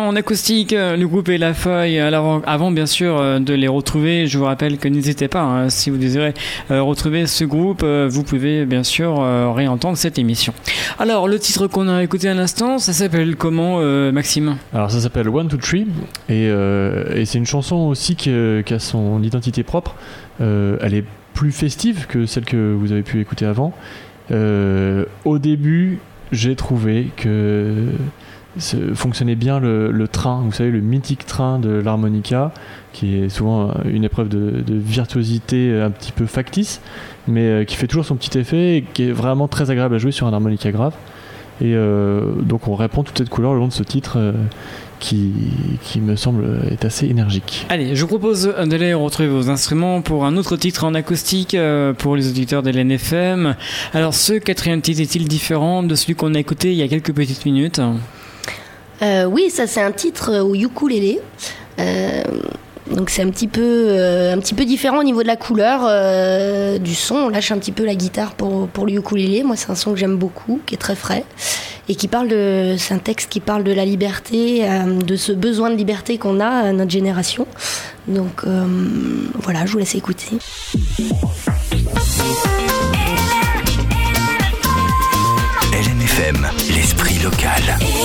en acoustique, le groupe et la feuille. Alors avant bien sûr de les retrouver, je vous rappelle que n'hésitez pas, hein, si vous désirez retrouver ce groupe, vous pouvez bien sûr réentendre cette émission. Alors le titre qu'on a écouté à l'instant, ça s'appelle comment, Maxime ? Alors ça s'appelle 1, 2, 3 et c'est une chanson aussi qui a son identité propre. Elle est plus festive que celle que vous avez pu écouter avant. Au début, j'ai trouvé que fonctionnait bien le train, vous savez, le mythique train de l'harmonica, qui est souvent une épreuve de virtuosité un petit peu factice, mais qui fait toujours son petit effet et qui est vraiment très agréable à jouer sur un harmonica grave. Et donc on répond toute cette couleur le long de ce titre qui me semble est assez énergique. Allez, je vous propose d'aller retrouver vos instruments pour un autre titre en acoustique pour les auditeurs de l'NFM. Alors ce quatrième titre est-il différent de celui qu'on a écouté il y a quelques petites minutes ? Oui, ça c'est un titre au ukulélé. Donc c'est un petit peu différent au niveau de la couleur du son. On lâche un petit peu la guitare pour le ukulélé. Moi c'est un son que j'aime beaucoup, qui est très frais et c'est un texte qui parle de la liberté, de ce besoin de liberté qu'on a à notre génération. Donc voilà, je vous laisse écouter. LNFM, l'esprit local.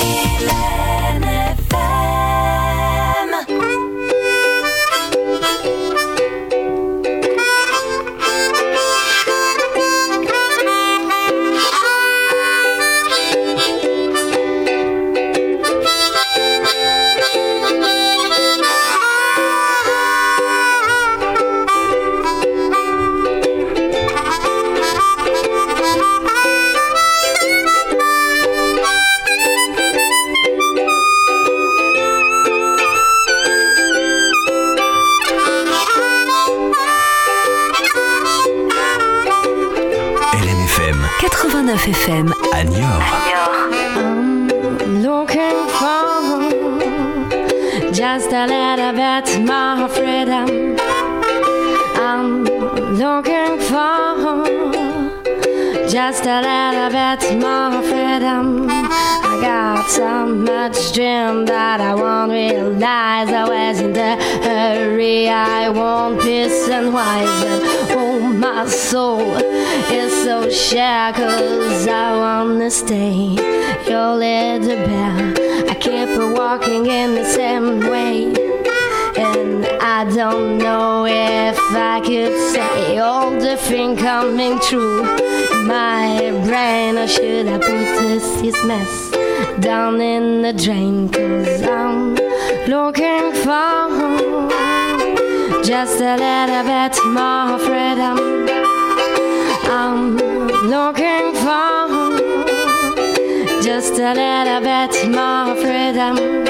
FM à Niort. I'm looking for just a little bit more freedom. I'm looking for just a little bit more freedom. I got so much dream that I won't realize. I was in the hurry, I want peace and wise. And oh, my soul is so shackled, I wanna stay your little bear. I keep walking in the same way, and I don't know if I could say all the things coming true in my brain. Or should I put this mess down in the drain? 'Cause I'm looking for just a little bit more freedom. I'm looking for just a little bit more freedom.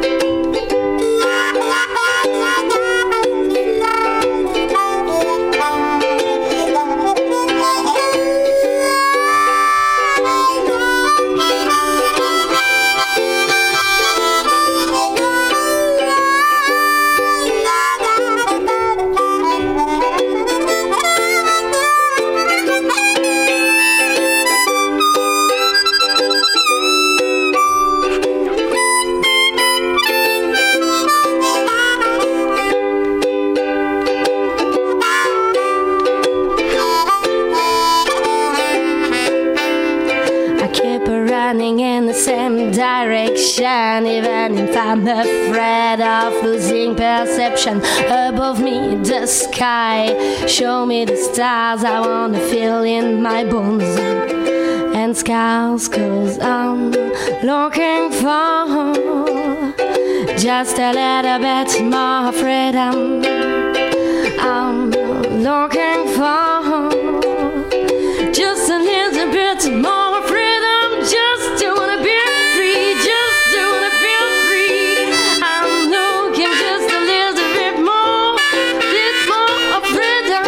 Direction, even if I'm afraid of losing perception. Above me, the sky, show me the stars I wanna feel in my bones and scars. 'Cause I'm looking for just a little bit more freedom. I'm looking for just a little bit more freedom, just to wanna be free, just to wanna feel free. I'm looking just a little bit more of freedom.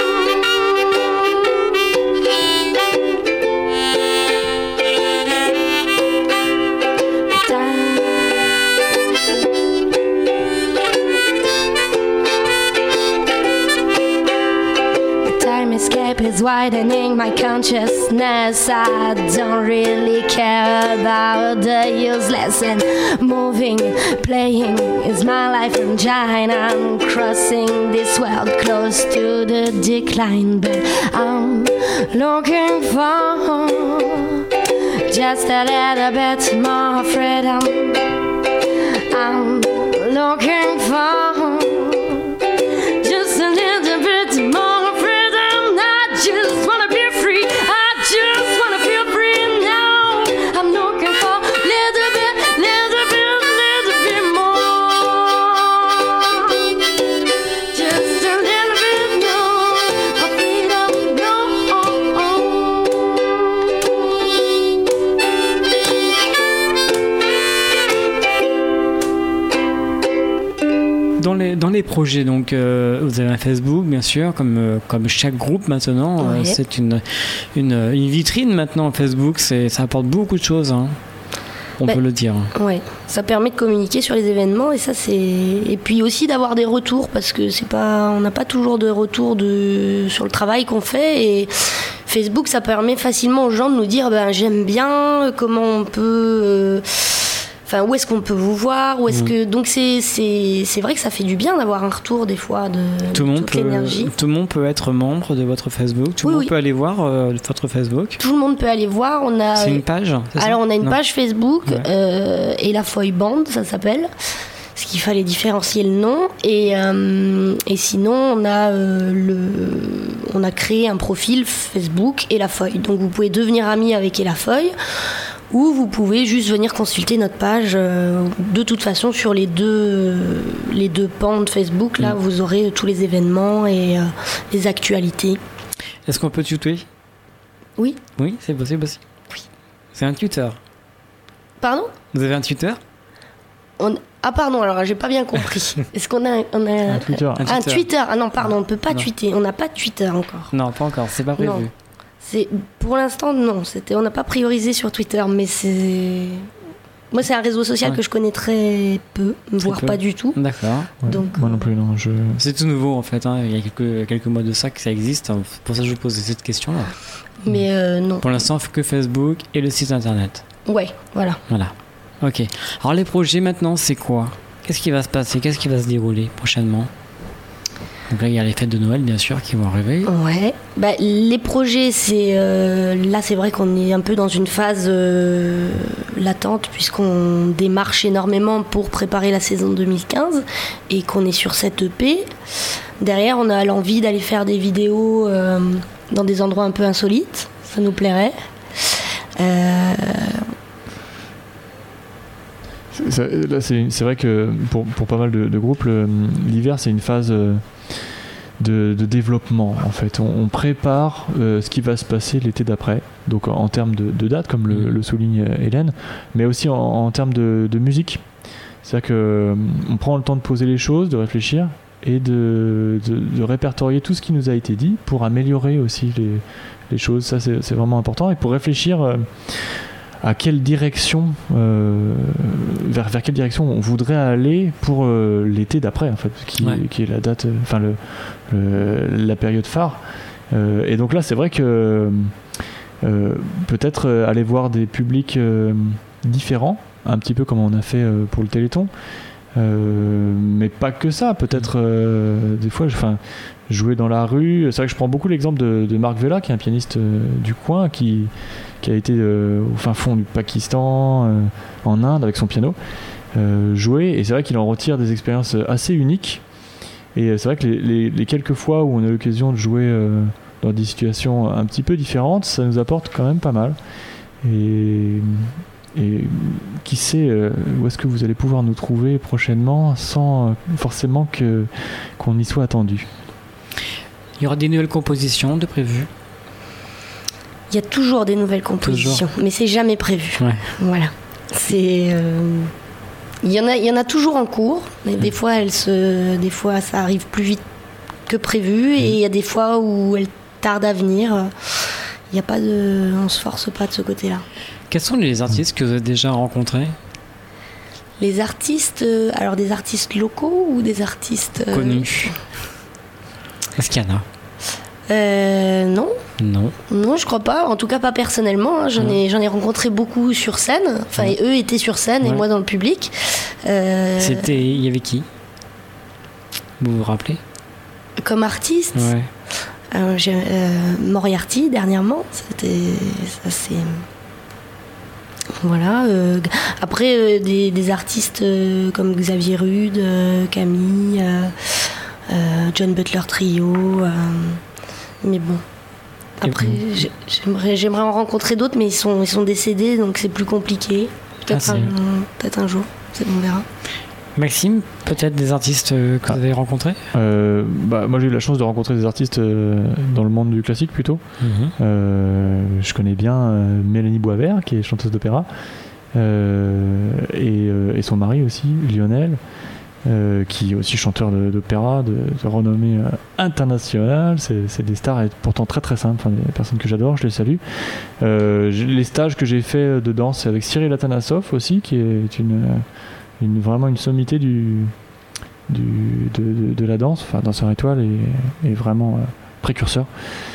is widening my consciousness. I don't really care about the useless and moving, playing is my life engine. I'm crossing this world close to the decline, but I'm looking for just a little bit more freedom. I'm looking for just a little bit more freedom. I just wanna be free. I just wanna feel free now. I'm looking for little bit more. Just a little bit more of freedom. Dans les projets, donc vous avez un Facebook bien sûr, comme chaque groupe maintenant. Ouais. C'est une vitrine maintenant. Facebook, ça apporte beaucoup de choses. Hein. On peut le dire. Ouais, ça permet de communiquer sur les événements et puis aussi d'avoir des retours parce que on n'a pas toujours de retour sur le travail qu'on fait et Facebook ça permet facilement aux gens de nous dire j'aime bien, comment on peut où est-ce qu'on peut vous voir, où est-ce que donc c'est vrai que ça fait du bien d'avoir un retour des fois de toute l'énergie. Tout le monde peut être membre de votre Facebook. Tout le monde peut aller voir votre Facebook. Tout le monde peut aller voir. C'est une page. Alors on a une page Facebook et la Foy Band, ça s'appelle. Parce qu'il fallait différencier le nom et sinon on a créé un profil Facebook et la Foy. Donc vous pouvez devenir ami avec et la Foy. Ou vous pouvez juste venir consulter notre page. De toute façon, sur les deux pans de Facebook, là, vous aurez tous les événements et les actualités. Est-ce qu'on peut tutoyer ? Oui. Oui, c'est possible aussi. Oui. C'est un tuteur. Pardon ? Vous avez un tuteur ? Ah pardon, alors j'ai pas bien compris. Est-ce qu'on a un Twitter. Un Twitter. Ah non, pardon, on peut pas tweeter. On n'a pas de Twitter encore. Non, pas encore, c'est pas prévu. Non. Pour l'instant, non. On n'a pas priorisé sur Twitter, mais moi, c'est un réseau social que je connais très peu, voire pas du tout. D'accord. Ouais, donc, moi non plus, non. C'est tout nouveau, en fait. Hein. Il y a quelques mois de ça que ça existe. Pour ça que je vous posais cette question-là. Mais non. Pour l'instant, que Facebook et le site internet. Ouais, voilà. Voilà. Ok. Alors, les projets maintenant, c'est quoi ? Qu'est-ce qui va se passer ? Qu'est-ce qui va se dérouler prochainement ? Donc là, il y a les fêtes de Noël, bien sûr, qui vont arriver. Ouais. Les projets, là, c'est vrai qu'on est un peu dans une phase latente, puisqu'on démarche énormément pour préparer la saison 2015 et qu'on est sur cette EP. Derrière, on a l'envie d'aller faire des vidéos dans des endroits un peu insolites. Ça nous plairait. Là, c'est vrai que pour pas mal de groupes, l'hiver, c'est une phase de développement en fait. On prépare ce qui va se passer l'été d'après, donc en termes de date comme le souligne Hélène, mais aussi en termes de musique. C'est-à-dire qu'on prend le temps de poser les choses, de réfléchir et de répertorier tout ce qui nous a été dit pour améliorer aussi les choses. Ça c'est vraiment important, et pour réfléchir à quelle direction vers quelle direction on voudrait aller pour l'été d'après en fait, qui est la date, enfin la période phare. Et donc là c'est vrai que peut-être aller voir des publics différents, un petit peu comme on a fait pour le Téléthon, mais pas que ça, peut-être des fois jouer dans la rue. C'est vrai que je prends beaucoup l'exemple de Marc Vella, qui est un pianiste du coin, qui a été au fin fond du Pakistan, en Inde, avec son piano, jouer, et c'est vrai qu'il en retire des expériences assez uniques. Et c'est vrai que les quelques fois où on a l'occasion de jouer dans des situations un petit peu différentes, ça nous apporte quand même pas mal. Et qui sait où est-ce que vous allez pouvoir nous trouver prochainement sans forcément qu'on y soit attendu. Il y aura des nouvelles compositions de prévues. Il y a toujours des nouvelles compositions, mais c'est jamais prévu. Ouais. Voilà. Il y en a toujours en cours, mais des fois ça arrive plus vite que prévu, et il y a des fois où elles tardent à venir. On se force pas de ce côté-là. Quels sont les artistes que vous avez déjà rencontrés ? Les artistes, alors des artistes locaux ou des artistes connus ? Est-ce qu'il y en a ? Non. Non. Non, je crois pas. En tout cas, pas personnellement. Hein. J'en ai rencontré beaucoup sur scène. Enfin, et eux étaient sur scène et moi dans le public. Il y avait qui? Vous vous rappelez? Comme artiste. Ouais. J'ai Moriarty dernièrement. C'est voilà. Après, des artistes comme Xavier Rude, Camille, John Butler Trio. Mais bon. Après, j'aimerais en rencontrer d'autres, mais ils sont décédés, donc c'est plus compliqué. Peut-être un jour, on verra. Maxime, peut-être des artistes que vous avez rencontrés? Moi j'ai eu la chance de rencontrer des artistes dans le monde du classique plutôt. Je connais bien Mélanie Boisvert, qui est chanteuse d'opéra, et son mari aussi, Lionel, qui est aussi chanteur d'opéra de renommée internationale. C'est des stars et pourtant très très simples, des personnes que j'adore, je les salue. Les stages que j'ai fait de danse, c'est avec Cyril Atanasoff aussi, qui est vraiment une sommité de la danse, enfin danseur étoile et vraiment précurseur.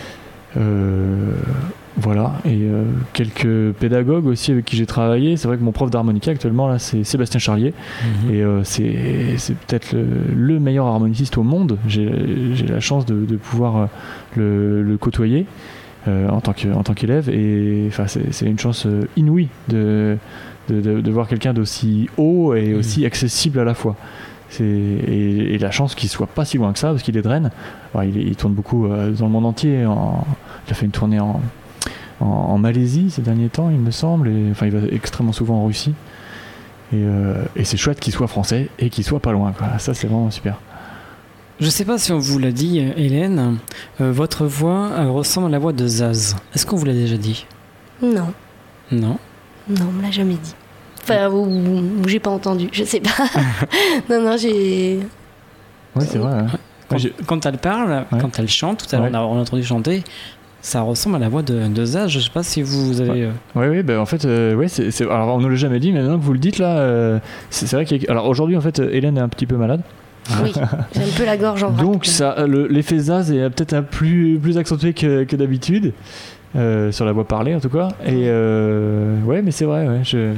Voilà, et quelques pédagogues aussi avec qui j'ai travaillé. C'est vrai que mon prof d'harmonica actuellement là, c'est Sébastien Charlier, et c'est peut-être le meilleur harmoniciste au monde. J'ai la chance de pouvoir le côtoyer en tant qu'élève, et enfin c'est une chance inouïe de voir quelqu'un d'aussi haut et aussi accessible à la fois. Et la chance qu'il soit pas si loin que ça, parce qu'il est de Rennes. Alors, il tourne beaucoup dans le monde entier. Il a fait une tournée en Malaisie ces derniers temps, il me semble. Il va extrêmement souvent en Russie. Et c'est chouette qu'il soit français et qu'il soit pas loin, quoi. Ça, c'est vraiment super. Je sais pas si on vous l'a dit, Hélène, votre voix ressemble à la voix de Zaz. Est-ce qu'on vous l'a déjà dit? Non. Non, on me l'a jamais dit. Enfin, ou j'ai pas entendu, je sais pas. non, j'ai... Oui, c'est vrai. Hein. Quand elle parle, quand elle chante, tout à l'heure on a entendu chanter, ça ressemble à la voix de Zaz. Je sais pas si vous avez... Oui, en fait, alors on ne l'a jamais dit, mais maintenant que vous le dites là, c'est vrai alors aujourd'hui, en fait, Hélène est un petit peu malade. Oui, j'ai un peu la gorge en vrac. Donc l'effet Zaz est peut-être un plus accentué que d'habitude, sur la voix parlée en tout cas. Et mais c'est vrai,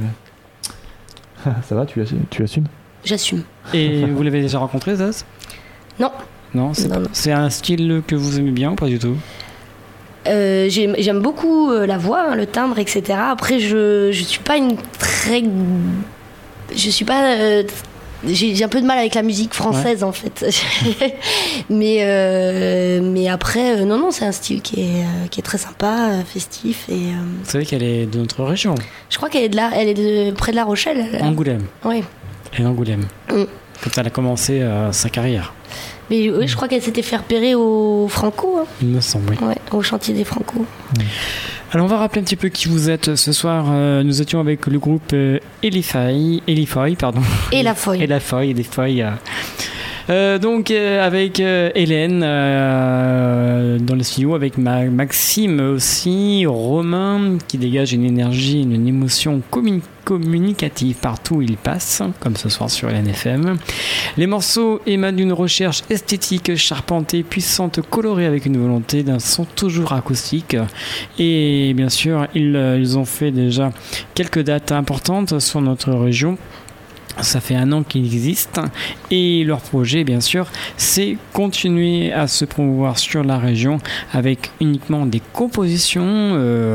ça va, tu assumes? J'assume. Et vous l'avez déjà rencontré, Zaz? Non. Non, c'est un style que vous aimez bien ou pas du tout? J'aime beaucoup la voix, le timbre, etc. Après, je suis pas j'ai un peu de mal avec la musique française en fait. mais après, non, c'est un style qui est très sympa, festif. Et, vous savez qu'elle est de notre région? Je crois qu'elle est elle est près de La Rochelle. Angoulême. Oui. Elle est d'Angoulême. Quand elle a commencé sa carrière. Mais oui, je crois qu'elle s'était fait repérer au Franco. Hein. Il me semble, oui. Ouais, au chantier des Franco. Alors on va rappeler un petit peu qui vous êtes ce soir. Nous étions avec le groupe Elifoy. Donc avec Hélène dans le studio, avec Maxime aussi, Romain qui dégage une énergie, une émotion communicative partout où il passe, comme ce soir sur LNFM. Les morceaux émanent d'une recherche esthétique charpentée, puissante, colorée, avec une volonté d'un son toujours acoustique. Et bien sûr, ils ont fait déjà quelques dates importantes sur notre région. Ça fait 1 an qu'ils existent et leur projet, bien sûr, c'est continuer à se promouvoir sur la région avec uniquement des compositions,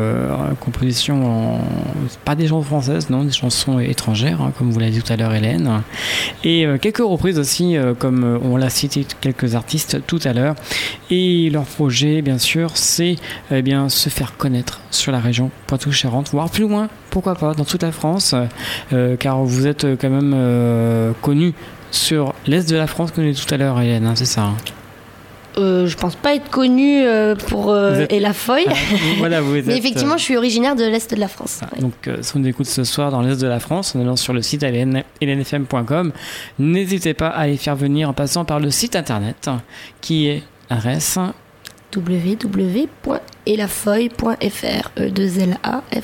pas des chansons françaises, non, des chansons étrangères, hein, comme vous l'avez dit tout à l'heure, Hélène, et quelques reprises aussi, comme on l'a cité quelques artistes tout à l'heure. Et leur projet, bien sûr, c'est se faire connaître sur la région Poitou-Charentes, voire plus loin. Pourquoi pas, dans toute la France, car vous êtes quand même connu sur l'Est de la France, comme je l'ai dit tout à l'heure, Hélène, hein, c'est ça, hein? Je pense pas être connue pour Elifoy. Voilà, mais effectivement, je suis originaire de l'Est de la France. Ouais. Donc, si on écoute ce soir dans l'Est de la France, en allant sur le site lnfm.com, n'hésitez pas à les faire venir en passant par le site internet, qui est adresse www.elafoy.fr,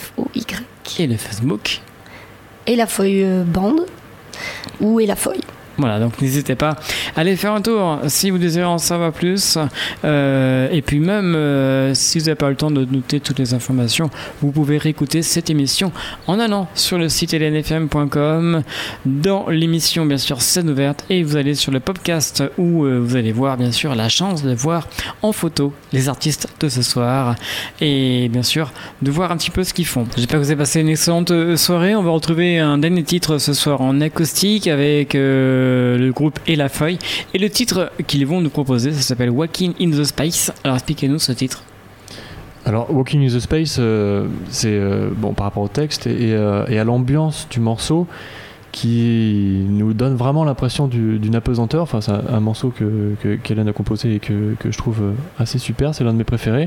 E2LAFOY. Et le Facebook Elifoy Band ou Elifoy. Voilà, donc n'hésitez pas à aller faire un tour si vous désirez en savoir plus. Et puis même si vous n'avez pas le temps de noter toutes les informations, vous pouvez réécouter cette émission en allant sur le site lnfm.com dans l'émission bien sûr Scène ouverte, et vous allez sur le podcast où vous allez voir bien sûr la chance de voir en photo les artistes de ce soir et bien sûr de voir un petit peu ce qu'ils font. J'espère que vous avez passé une excellente soirée. On va retrouver un dernier titre ce soir en acoustique avec le groupe Et la Feuille, et le titre qu'ils vont nous proposer, ça s'appelle Walking in the Space. Alors expliquez-nous ce titre. Alors Walking in the Space, c'est bon par rapport au texte et à l'ambiance du morceau, qui nous donne vraiment l'impression d'une apesanteur. Enfin, c'est un morceau qu'Hélène a composé et que je trouve assez super. C'est l'un de mes préférés.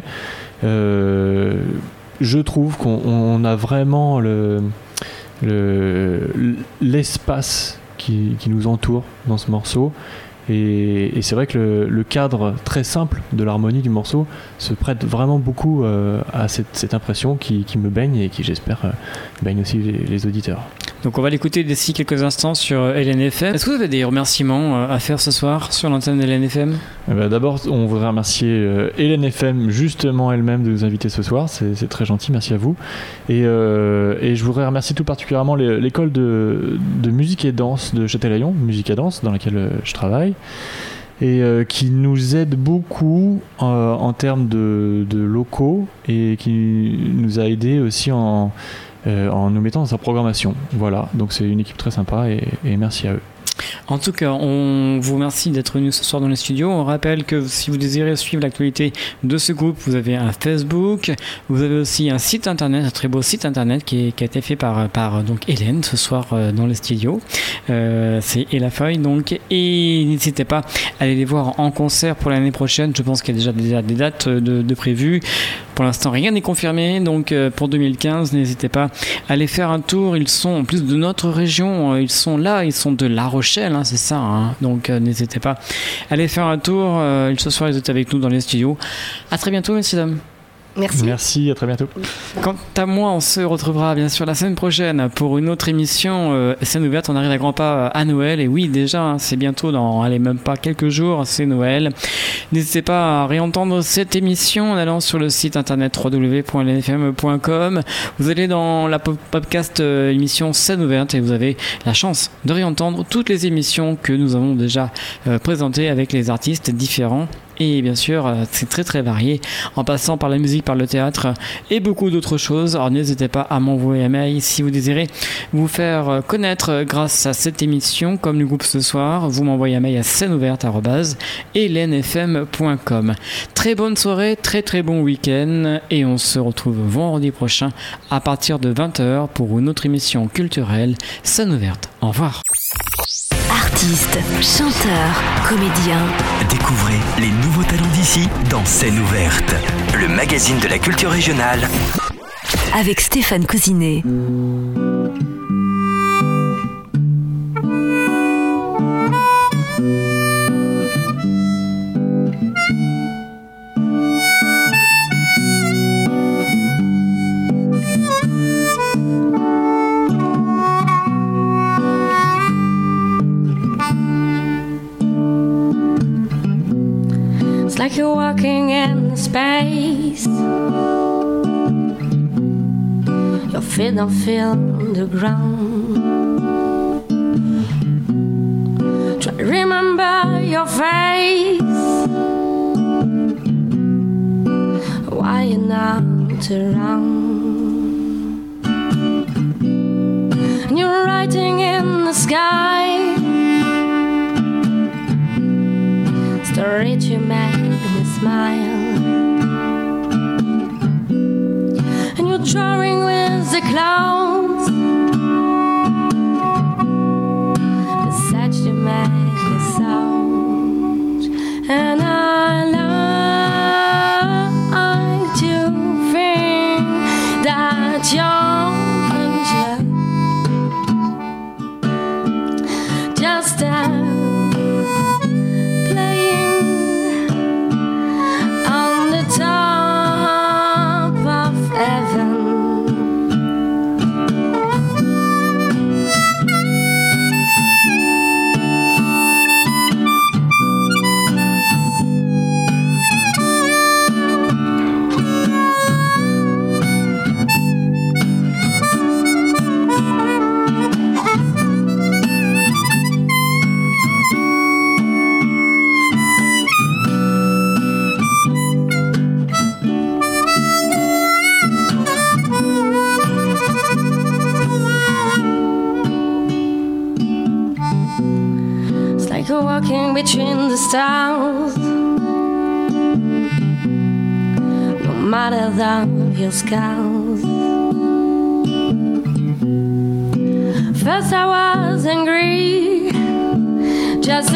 Je trouve qu'on a vraiment l'espace qui nous entoure dans ce morceau, et c'est vrai que le cadre très simple de l'harmonie du morceau se prête vraiment beaucoup à cette impression qui me baigne et qui, j'espère, baigne aussi les auditeurs. Donc on va l'écouter d'ici quelques instants sur LNFM. Est-ce que vous avez des remerciements à faire ce soir sur l'antenne de LNFM ? D'abord, on voudrait remercier LNFM justement elle-même de nous inviter ce soir. C'est très gentil, merci à vous. Et je voudrais remercier tout particulièrement l'école de musique et danse de Châtelaillon, Musique à Danse, dans laquelle je travaille, et qui nous aide beaucoup en termes de locaux, et qui nous a aidés aussi en nous mettant dans sa programmation. Voilà, donc c'est une équipe très sympa, et merci à eux. En tout cas, on vous remercie d'être venu ce soir dans les studios. On rappelle que si vous désirez suivre l'actualité de ce groupe, vous avez un Facebook, vous avez aussi un site internet, un très beau site internet qui a été fait par donc Hélène ce soir dans les studios. C'est Et la Feuille donc, et n'hésitez pas à aller les voir en concert pour l'année prochaine. Je pense qu'il y a déjà des dates de prévues. Pour l'instant, rien n'est confirmé, donc pour 2015, n'hésitez pas à aller faire un tour. Ils sont en plus de notre région, ils sont de La Rochelle, hein, c'est ça, hein. Donc n'hésitez pas à aller faire un tour. Ce soir, ils étaient avec nous dans les studios. À très bientôt, messieurs dames. Merci, à très bientôt. Quant à moi, on se retrouvera bien sûr la semaine prochaine pour une autre émission Scène ouverte. On arrive à grands pas à Noël, et oui, déjà, hein, c'est bientôt même pas quelques jours, c'est Noël. N'hésitez pas à réentendre cette émission en allant sur le site internet www.lnfm.com. Vous allez dans la podcast émission Scène ouverte, et vous avez la chance de réentendre toutes les émissions que nous avons déjà présentées avec les artistes différents. Et bien sûr, c'est très très varié, en passant par la musique, par le théâtre et beaucoup d'autres choses. Alors n'hésitez pas à m'envoyer un mail si vous désirez vous faire connaître grâce à cette émission, comme le groupe ce soir. Vous m'envoyez un mail à sceneouverte@lnfm.com. Très bonne soirée, très très bon week-end, et on se retrouve vendredi prochain à partir de 20h pour une autre émission culturelle Scène ouverte. Au revoir. Artistes, chanteurs, comédiens. Découvrez les nouveaux talents d'ici dans Scène ouverte, le magazine de la culture régionale. Avec Stéphane Cousinet. It's like you're walking in space. Your feet don't feel the ground. Try to remember your face. Why you're not around. And you're writing in the sky. Story to make me smile. And you're drawing with the clouds. It's such to make me sound. And I like to think that you're just top of heaven. walking between the stars. No matter your scars. First I was angry, just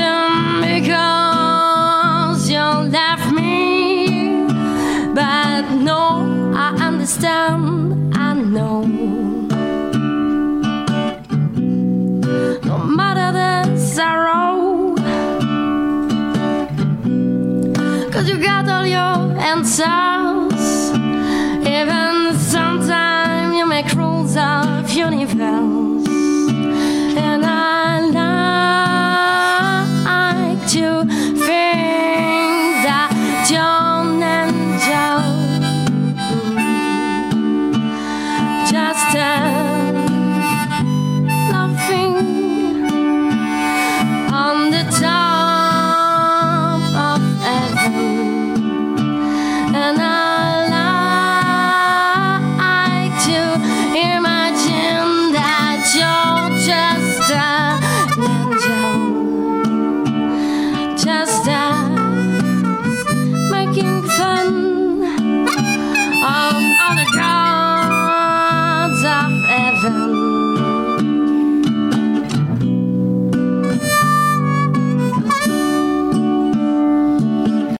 because you left me. But no, I understand, I know. No matter the sorrow, 'cause you got all your answers. Even sometimes you make rules of universe.